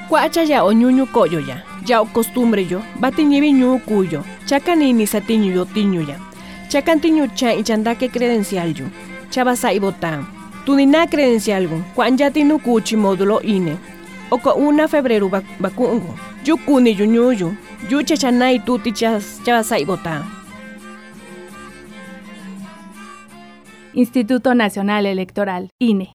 Cuacha ya o ñuñu coyo ya o costumbre yo, batiñibi ñu cuyo, chacani ni satiño yo tiño ya. Chacantiño cha y chandaque credencial yo, chabasa y botán. Tu ni na credencial gun, cuan ya tinu cuchi módulo INE. O co 1 febrero vacungo, yo cuni yo ñuyo, yo chachanay tuti chabasa y botán. Instituto Nacional Electoral, INE.